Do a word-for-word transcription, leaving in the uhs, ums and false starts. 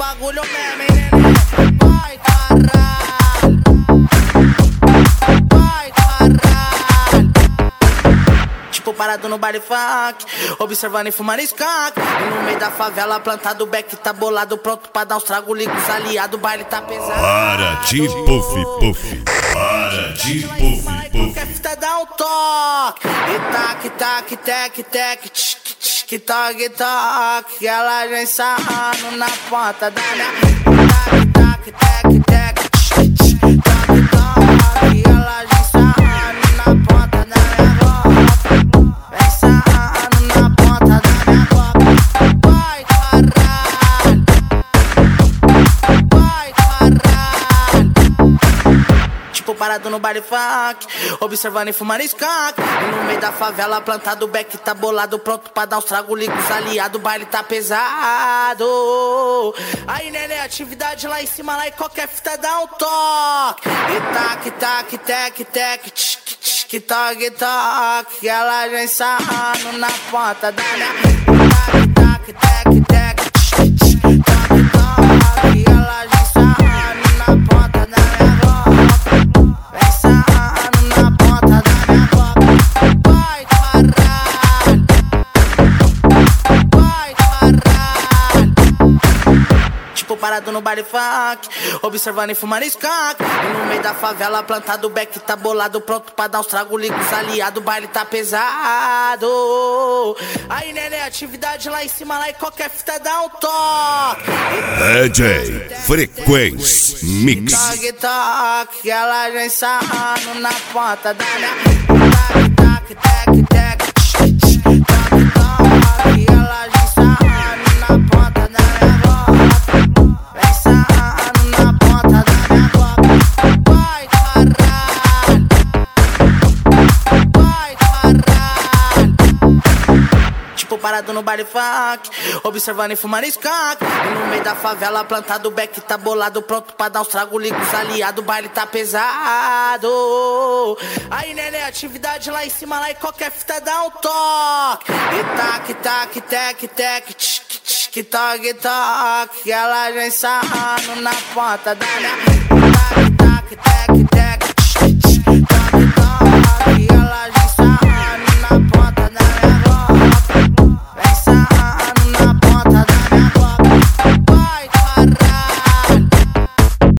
bagulho mesmo, hein, neném? Vai, caralho. Vai, caralho. Tipo parado no baile funk, observando e fumando skunk. E no meio da favela plantado, o beck tá bolado, pronto pra dar uns tragos, liga os aliados, o baile tá pesado. Para de puff, puff. Para de puff, puff. Qualquer fita dá um toque. E tac, tac, tec, tec, tchic, tchic, toque, toque. Ela já ensaiando na ponta da minha. Tac, tac, tec, tec, tchic, tchic, toque, toque. Ela já ensaiando na ponta da minha boca. Vem ensaiando na ponta da minha boca. Vai, caralho. Vai, caralho. Tipo parado no baile funk, observando e fumando skunk. E no meio da favela plantado, o beck tá bolado, pronto pra dar uns tragos, liga os aliados, o baile tá pesado. Aí, neném, atividade lá em cima, lá e qualquer fita dá um toque. E tac, tac, tec, tec, tchic, tchic, toque, toque. Ela já ensaiando na ponta da minha. Tac, tac, tec, tec, tchic, tchic, toque, toque. Ela já ensaiando na ponta da minha boca. Vem ensaiando na ponta da minha boca. Vai, caralho. Vai, caralho. Tipo parado no baile funk, observando e fumando skunk. E no meio da favela plantado, o beck tá bolado, pronto pra dar uns tragos, liga os aliados, o baile tá pesado. Aí, neném, atividade lá em cima, lá e qualquer fita dá um toque. D J Frequência Mix. Toque, toque, ela já ensaiando na ponta da minha. Tac, tac, tec, tec, tchic, tchic, toque, toque. Ela já ensaiando na ponta da minha boca. Vem ensaiando na ponta da minha boca. Vai, caralho. Vai, caralho. Tipo parado no baile funk, observando e fumando skunk. E no meio da favela plantado, o beck tá bolado, pronto pra dar uns tragos, liga os aliados, o baile tá pesado. Aí, neném, atividade lá em cima, lá e qualquer fita dá um toque. E tac, tac, tec, tec, tchic, tchic, toque, toque. Ela já ensaiando na ponta da minha.